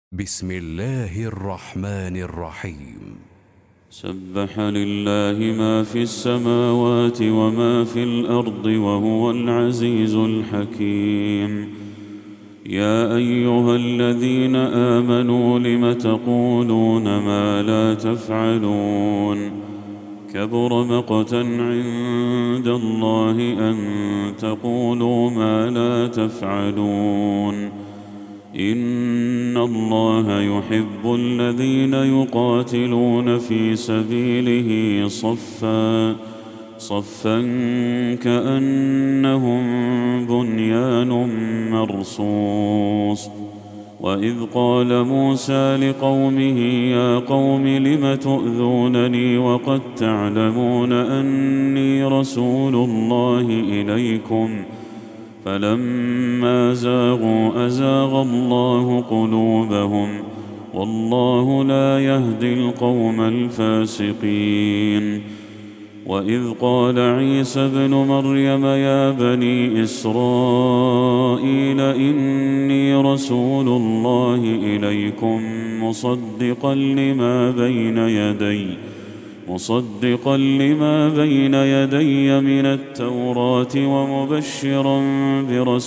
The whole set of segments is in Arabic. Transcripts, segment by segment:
بسم الله الرحمن الرحيم. سبح لله ما في السماوات وما في الأرض وهو العزيز الحكيم. يا أيها الذين آمنوا لم تقولون ما لا تفعلون؟ كبر مقتا عند الله أن تقولوا ما لا تفعلون. إن الله يحب الذين يقاتلون في سبيله صفا كأنهم بنيان مرصوص. وإذ قال موسى لقومه يا قوم لم تؤذونني وقد تعلمون أني رسول الله إليكم فلما زاغوا أزاغ الله قلوبهم والله لا يهدي القوم الفاسقين. وإذ قال عيسى ابن مريم يا بني إسرائيل إني رسول الله إليكم مصدقا لما بين يدي من التوراة ومبشرا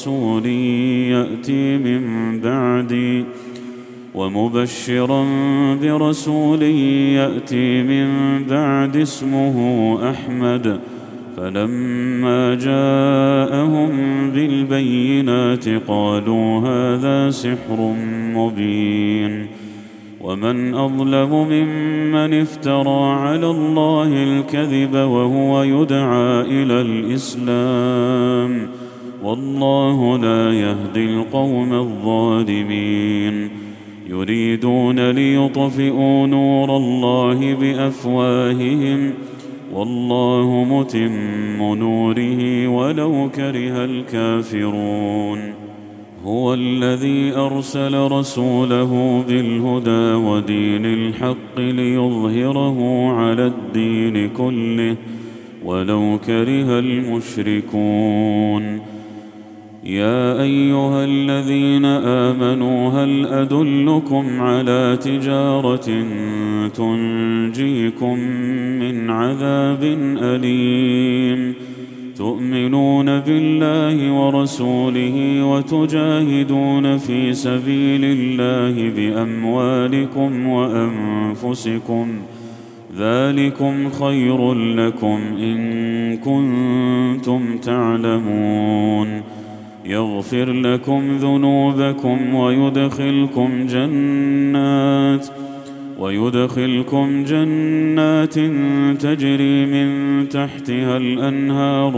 برسول يأتي من بعد اسمه أحمد. فلما جاءهم بالبينات قالوا هذا سحر مبين. ومن أظلم ممن افترى على الله الكذب وهو يدعى إلى الإسلام والله لا يهدي القوم الظالمين. يريدون ليطفئوا نور الله بأفواههم والله متم نوره ولو كره الكافرون. هو الذي أرسل رسوله بالهدى ودين الحق ليظهره على الدين كله ولو كره المشركون. يا أيها الذين آمنوا هل أدلكم على تجارة تنجيكم من عذاب أليم؟ تؤمنون بالله ورسوله وتجاهدون في سبيل الله بأموالكم وأنفسكم ذلكم خير لكم إن كنتم تعلمون. يغفر لكم ذنوبكم ويدخلكم جنات تجري من تحتها الأنهار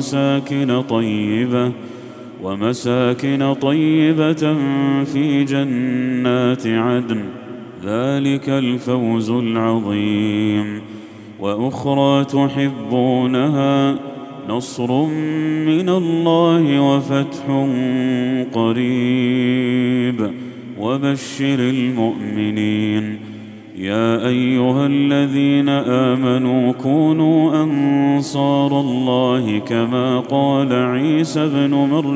ومساكن طيبة في جنات عدن ذلك الفوز العظيم. وأخرى تحبونها نصر من الله وفتح قريب وبشر المؤمنين. يا أيها الذين آمنوا كونوا أنصار الله كما قال عيسى ابن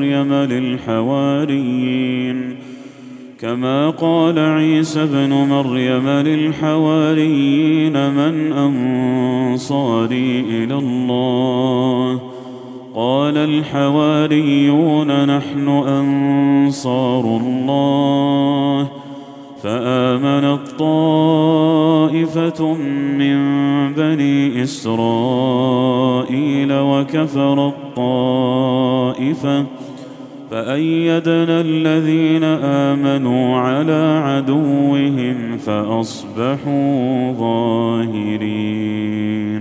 مريم للحواريين من أنصاري إلى الله؟ قال الحواريون نحن أنصار الله. فآمنت طائفة من بني إسرائيل وكفرت طائفة فأيدنا الذين آمنوا على عدوهم فأصبحوا ظاهرين.